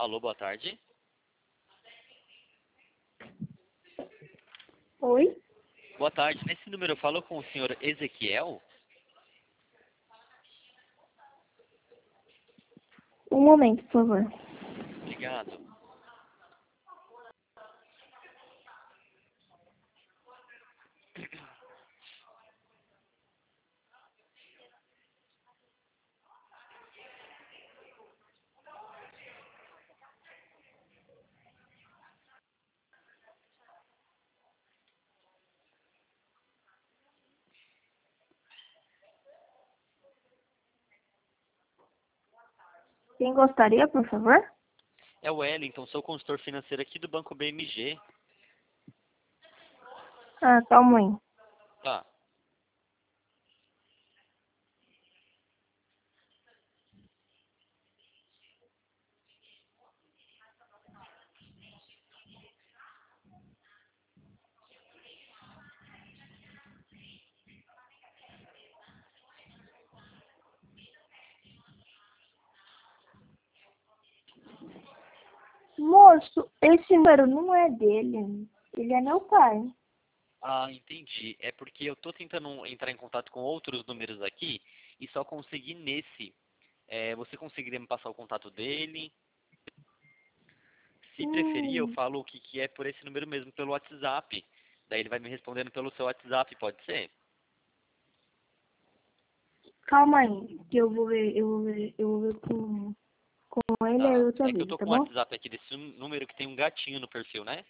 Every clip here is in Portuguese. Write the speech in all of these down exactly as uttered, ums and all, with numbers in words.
Alô, boa tarde. Oi? Boa tarde. Nesse número eu falo com o senhor Ezequiel? Um momento, por favor. Obrigado. Quem gostaria, por favor? É o Wellington, sou consultor financeiro aqui do Banco B M G. Ah, calma aí. Tá. Moço, esse número não é dele. Ele é meu pai. Ah, entendi. É porque eu tô tentando entrar em contato com outros números aqui e só consegui nesse. É, você conseguiria me passar o contato dele? Se preferir, eu Hum, falo o que, que é por esse número mesmo, pelo WhatsApp. Daí ele vai me respondendo pelo seu WhatsApp, pode ser? calma aí, que eu vou ver, eu vou ver, eu vou ver com, com ele, aí Tá. eu te É que eu aviso, tô tá com o bom? WhatsApp aqui desse nú- número que tem um gatinho no perfil, né?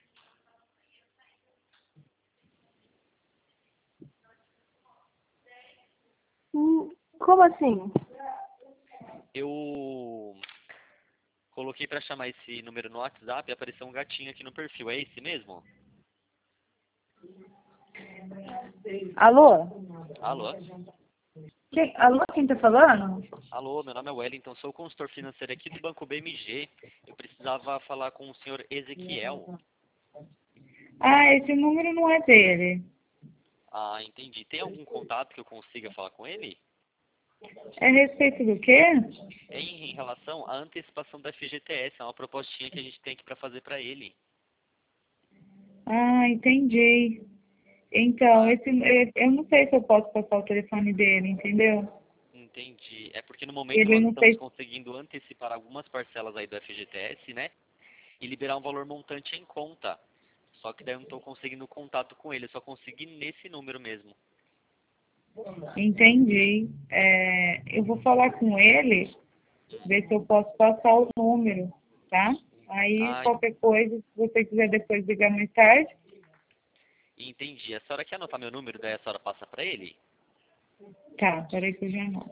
Hum, como assim? Eu coloquei pra chamar esse número no WhatsApp e apareceu um gatinho aqui no perfil. É esse mesmo? Alô? Alô? Quem, alô, quem tá falando? Alô, meu nome é Wellington, sou consultor financeiro aqui do Banco B M G. Eu precisava falar com o senhor Ezequiel. Ah, esse número não é dele. Ah, entendi. Tem algum contato que eu consiga falar com ele? É a respeito do quê? É em relação à antecipação da F G T S, é uma propostinha que a gente tem aqui para fazer para ele. Ah, entendi. Então, Ah, esse, eu eu não sei se eu posso passar o telefone dele, entendeu? entendi. É porque no momento Ele nós não estamos fez. conseguindo antecipar algumas parcelas aí do F G T S, né? E liberar um valor montante em conta. Só que daí eu não estou conseguindo contato com ele, eu só consegui nesse número mesmo. Entendi. É, eu vou falar com ele, ver se eu posso passar o número, tá? Aí, Ah, qualquer coisa, se você quiser depois ligar mais tarde, entendi. A senhora quer anotar meu número, daí a senhora passa para ele? tá, peraí que eu já não.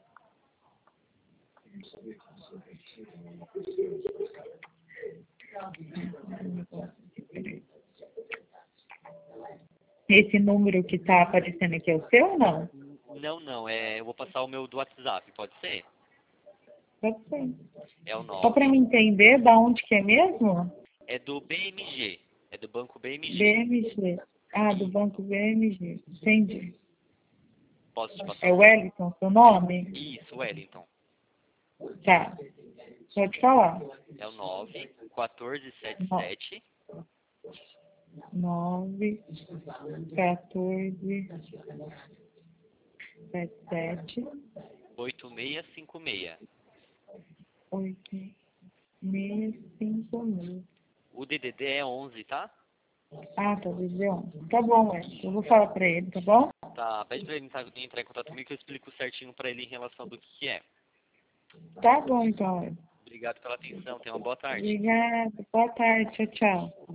Esse número que tá aparecendo aqui é o seu ou não? N- Não, não, é, eu vou passar o meu do WhatsApp, pode ser? Pode ser. É o Só para nove. me entender da onde que é mesmo? É do B M G, é do Banco B M G. B M G. Ah, do E Banco B M G. Entendi. posso te passar É o número? Wellington, seu nome? Isso, Wellington. Tá. Pode falar. É o nove quatro sete No- sete Nove, quatorze, sete, sete, oito seis cinco seis. oito, seis, cinco, mil. O D D D é onze, tá? Ah, tá, Visão. Tá bom, Wellington. Eu vou falar pra ele, tá bom? Tá, pede pra ele entrar, entrar em contato comigo que eu explico certinho pra ele em relação do que que é. Tá bom, então, Wellington. Obrigado pela atenção, tenha uma boa tarde. Obrigada. Boa tarde. Tchau, tchau.